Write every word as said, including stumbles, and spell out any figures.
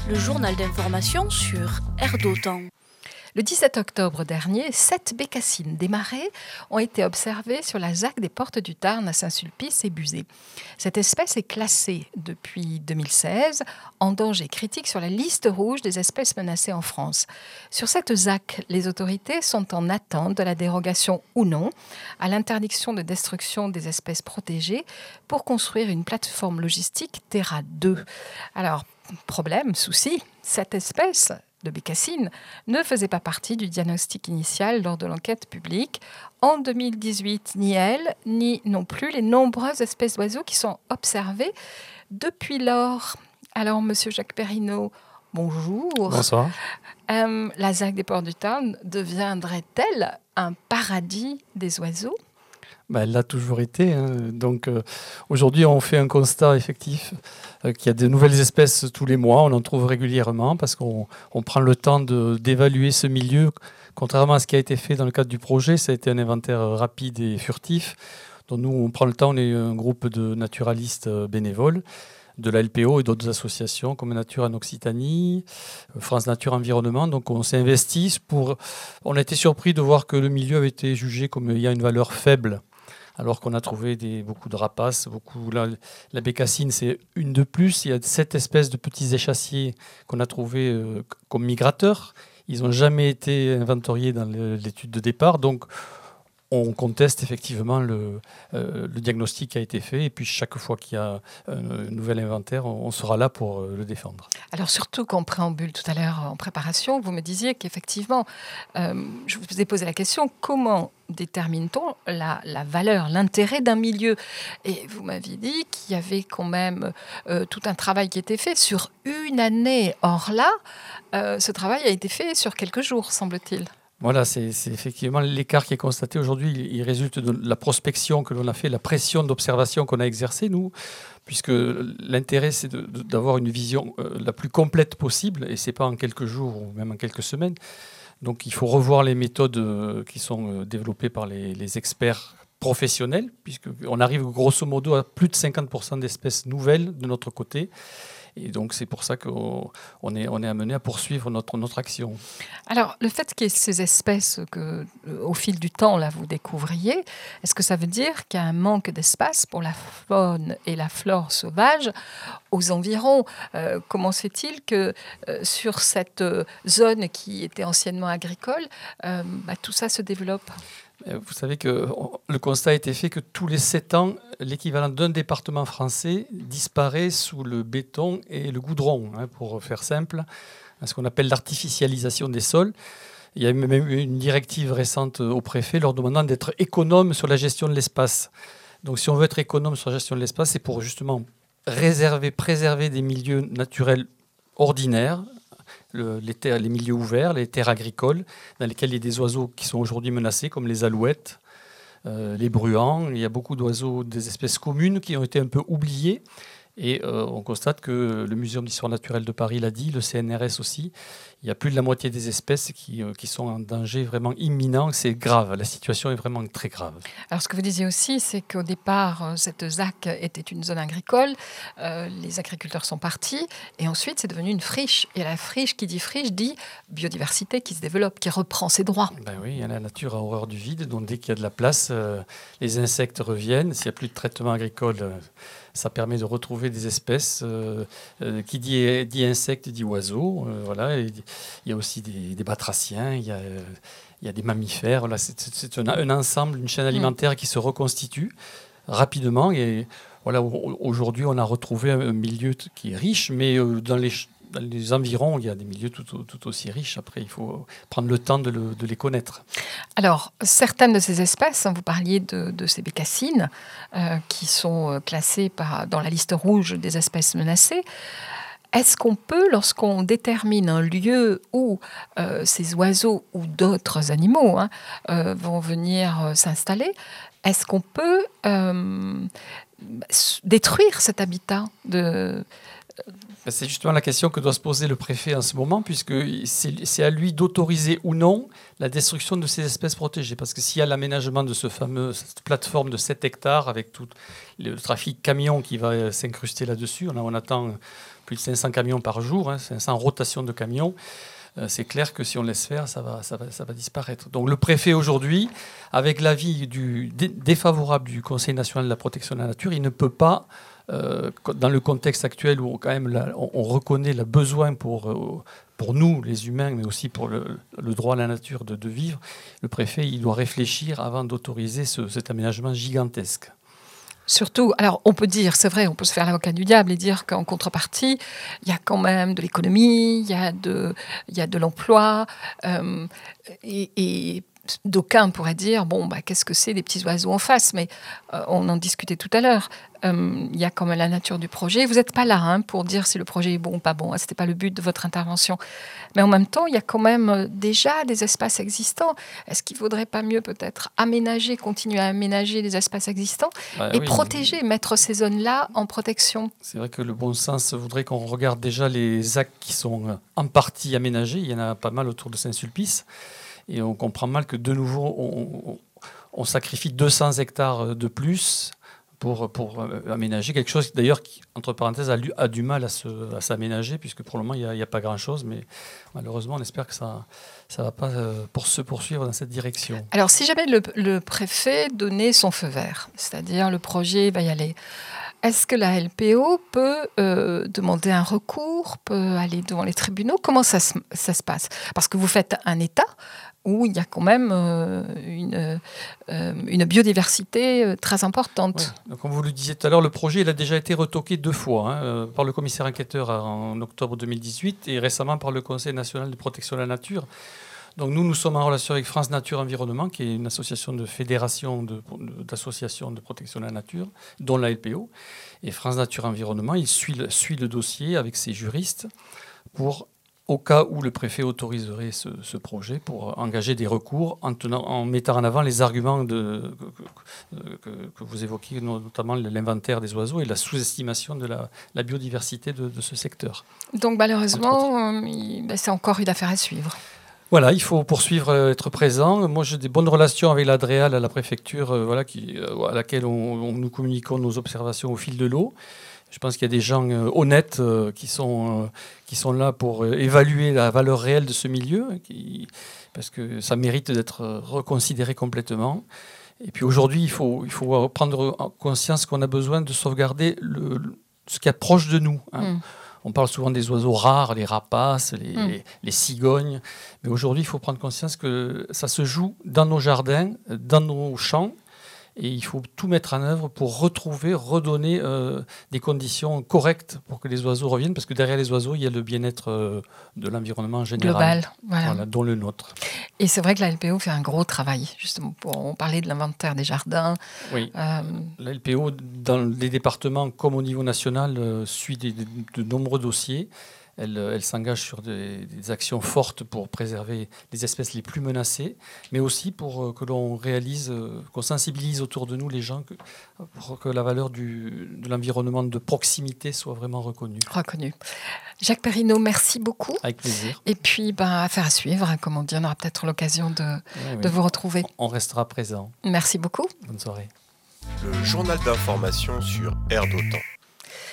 le journal d'information sur Air d'Otan. Le dix-sept octobre dernier, sept bécassines des marais ont été observées sur la ZAC des Portes du Tarn à Saint-Sulpice et Buzet. Cette espèce est classée depuis deux mille seize en danger critique sur la liste rouge des espèces menacées en France. Sur cette ZAC, les autorités sont en attente de la dérogation ou non à l'interdiction de destruction des espèces protégées pour construire une plateforme logistique Terra deux. Alors, problème, souci, cette espèce de bécassine ne faisait pas partie du diagnostic initial lors de l'enquête publique. En deux mille dix-huit, ni elle, ni non plus les nombreuses espèces d'oiseaux qui sont observées depuis lors. Alors, Monsieur Jacques Perrineau, bonjour. Bonsoir. Euh, la ZAC des Portes du Tarn deviendrait-elle un paradis des oiseaux ? Ben, elle l'a toujours été. Hein. Donc, euh, aujourd'hui, on fait un constat effectif euh, qu'il y a de nouvelles espèces tous les mois. On en trouve régulièrement parce qu'on on prend le temps de, d'évaluer ce milieu. Contrairement à ce qui a été fait dans le cadre du projet, ça a été un inventaire rapide et furtif. Donc, nous, on prend le temps. On est un groupe de naturalistes bénévoles de la L P O et d'autres associations comme Nature en Occitanie, France Nature Environnement. Donc on s'est investi pour... On a été surpris de voir que le milieu avait été jugé comme ayant une valeur faible, alors qu'on a trouvé des, beaucoup de rapaces. Beaucoup, la, la bécassine, c'est une de plus. Il y a sept espèces de petits échassiers qu'on a trouvés euh, comme migrateurs. Ils n'ont jamais été inventoriés dans le, l'étude de départ. Donc, on conteste effectivement le, euh, le diagnostic qui a été fait. Et puis, chaque fois qu'il y a un, un nouvel inventaire, on, on sera là pour euh, le défendre. Alors, surtout qu'en préambule tout à l'heure, en préparation, vous me disiez qu'effectivement, euh, je vous ai posé la question, comment détermine-t-on la, la valeur, l'intérêt d'un milieu ? Et vous m'aviez dit qu'il y avait quand même euh, tout un travail qui était fait sur une année. Or là, euh, ce travail a été fait sur quelques jours, semble-t-il. Voilà, c'est, c'est effectivement l'écart qui est constaté aujourd'hui. Il, il résulte de la prospection que l'on a fait, la pression d'observation qu'on a exercée, nous, puisque l'intérêt, c'est de, de, d'avoir une vision euh, la plus complète possible, et ce n'est pas en quelques jours ou même en quelques semaines. Donc il faut revoir les méthodes euh, qui sont euh, développées par les, les experts professionnels, puisqu'on arrive grosso modo à plus de cinquante pour cent d'espèces nouvelles de notre côté. Et donc, c'est pour ça qu'on on est, on est amené à poursuivre notre, notre action. Alors, le fait qu'il y ait ces espèces que, au fil du temps, là, vous découvriez, est-ce que ça veut dire qu'il y a un manque d'espace pour la faune et la flore sauvage aux environs ? euh, Comment se fait-il que euh, sur cette euh, zone qui était anciennement agricole, euh, bah, tout ça se développe ? Vous savez que le constat a été fait que tous les sept ans, l'équivalent d'un département français disparaît sous le béton et le goudron, hein, pour faire simple, ce qu'on appelle l'artificialisation des sols. Il y a même eu une directive récente au préfet leur demandant d'être économe sur la gestion de l'espace. Donc si on veut être économe sur la gestion de l'espace, c'est pour justement réserver, préserver des milieux naturels ordinaires, Le, les, terres, les milieux ouverts, les terres agricoles, dans lesquelles il y a des oiseaux qui sont aujourd'hui menacés, comme les alouettes, euh, les bruants. Il y a beaucoup d'oiseaux, des espèces communes qui ont été un peu oubliées. Et euh, on constate que le Muséum d'histoire naturelle de Paris l'a dit, le C N R S aussi, il y a plus de la moitié des espèces qui, euh, qui sont en danger vraiment imminent. C'est grave, la situation est vraiment très grave. Alors ce que vous disiez aussi, c'est qu'au départ, cette ZAC était une zone agricole, euh, les agriculteurs sont partis, et ensuite c'est devenu une friche. Et la friche, qui dit friche, dit biodiversité qui se développe, qui reprend ses droits. Ben oui, la nature a horreur du vide, donc dès qu'il y a de la place, euh, les insectes reviennent. S'il n'y a plus de traitement agricole, euh, ça permet de retrouver des espèces. Euh, euh, qui dit, dit insectes, dit oiseaux. Euh, voilà. Et il y a aussi des, des batraciens, il y a, euh, il y a des mammifères. Voilà. C'est, c'est un, un ensemble, une chaîne alimentaire qui se reconstitue rapidement. Et voilà, aujourd'hui, on a retrouvé un milieu qui est riche, mais euh, dans les Dans les environs, il y a des milieux tout, tout aussi riches. Après, il faut prendre le temps de, le, de les connaître. Alors, certaines de ces espèces, vous parliez de, de ces bécassines, euh, qui sont classées par, dans la liste rouge des espèces menacées. Est-ce qu'on peut, lorsqu'on détermine un lieu où euh, ces oiseaux ou d'autres animaux hein, euh, vont venir euh, s'installer, est-ce qu'on peut euh, détruire cet habitat de... C'est justement la question que doit se poser le préfet en ce moment, puisque c'est, c'est à lui d'autoriser ou non la destruction de ces espèces protégées. Parce que s'il y a l'aménagement de ce fameux, cette plateforme de sept hectares avec tout le trafic camion qui va s'incruster là-dessus, on, a, on attend plus de cinq cents camions par jour, hein, cinq cents rotations de camions. C'est clair que si on laisse faire, ça va, ça va, ça va disparaître. Donc le préfet aujourd'hui, avec l'avis du, dé, défavorable du Conseil national de la protection de la nature, il ne peut pas, euh, dans le contexte actuel où quand même la, on, on reconnaît le besoin pour, euh, pour nous, les humains, mais aussi pour le, le droit à la nature de, de vivre, le préfet il doit réfléchir avant d'autoriser ce, cet aménagement gigantesque. Surtout, alors on peut dire, c'est vrai, on peut se faire l'avocat du diable et dire qu'en contrepartie, il y a quand même de l'économie, il y a de, il y a de l'emploi, euh, et, et d'aucuns pourraient dire, bon, bah, qu'est-ce que c'est des petits oiseaux en face ? Mais euh, on en discutait tout à l'heure. Euh, il y a quand même la nature du projet. Vous n'êtes pas là hein, pour dire si le projet est bon ou pas bon. Ce n'était pas le but de votre intervention. Mais en même temps, il y a quand même déjà des espaces existants. Est-ce qu'il ne vaudrait pas mieux peut-être aménager, continuer à aménager les espaces existants bah, et oui, protéger, mais... mettre ces zones-là en protection ? C'est vrai que le bon sens voudrait qu'on regarde déjà les actes qui sont en partie aménagés. Il y en a pas mal autour de Saint-Sulpice. Et on comprend mal que de nouveau, on, on, on sacrifie deux cents hectares de plus pour, pour aménager quelque chose, d'ailleurs, qui, entre parenthèses, a, a du mal à, se, à s'aménager, puisque pour le moment, il n'y a, a pas grand-chose. Mais malheureusement, on espère que ça ne va pas pour se poursuivre dans cette direction. Alors, si jamais le, le préfet donnait son feu vert, c'est-à-dire le projet va y aller, est-ce que la L P O peut euh, demander un recours, peut aller devant les tribunaux ? Comment ça se, ça se passe ? Parce que vous faites un État où il y a quand même euh, une, euh, une biodiversité euh, très importante. Ouais. Donc, comme vous le disiez tout à l'heure, le projet il a déjà été retoqué deux fois, hein, euh, par le commissaire enquêteur en octobre deux mille dix-huit et récemment par le Conseil national de protection de la nature. Donc nous, nous sommes en relation avec France Nature Environnement, qui est une association de fédération de, de, d'associations de protection de la nature, dont la L P O. Et France Nature Environnement, il suit le, suit le dossier avec ses juristes pour, au cas où le préfet autoriserait ce, ce projet, pour engager des recours en, tenant, en mettant en avant les arguments de, que, que, que vous évoquiez, notamment l'inventaire des oiseaux et la sous-estimation de la, la biodiversité de, de ce secteur. Donc malheureusement, euh, il, ben, c'est encore une affaire à suivre. Voilà, il faut poursuivre, être présent. Moi, j'ai des bonnes relations avec l'Adréal à la préfecture, euh, voilà, qui, euh, à laquelle on, on, nous communiquons nos observations au fil de l'eau. Je pense qu'il y a des gens euh, honnêtes euh, qui, sont, euh, qui sont là pour euh, évaluer la valeur réelle de ce milieu, qui, parce que ça mérite d'être reconsidéré complètement. Et puis aujourd'hui, il faut, il faut prendre conscience qu'on a besoin de sauvegarder le, ce qui est proche de nous. Hein. Mmh. On parle souvent des oiseaux rares, les rapaces, les, mmh. les, les cigognes. Mais aujourd'hui, il faut prendre conscience que ça se joue dans nos jardins, dans nos champs. Et il faut tout mettre en œuvre pour retrouver, redonner euh, des conditions correctes pour que les oiseaux reviennent. Parce que derrière les oiseaux, il y a le bien-être euh, de l'environnement en général. Global, voilà. Voilà, dont le nôtre. Et c'est vrai que la L P O fait un gros travail, justement, pour parler de l'inventaire des jardins. Oui, euh... la L P O, dans les départements comme au niveau national, euh, suit des, de, de nombreux dossiers. Elle, elle s'engage sur des, des actions fortes pour préserver les espèces les plus menacées, mais aussi pour que l'on réalise, qu'on sensibilise autour de nous les gens, que, pour que la valeur du, de l'environnement de proximité soit vraiment reconnue. Reconnue. Jacques Perrineau, merci beaucoup. Avec plaisir. Et puis, ben, affaire à suivre, hein, comme on dit, on aura peut-être l'occasion de, oui, oui. de vous retrouver. On restera présent. Merci beaucoup. Bonne soirée. Le journal d'information sur Air d'Otan.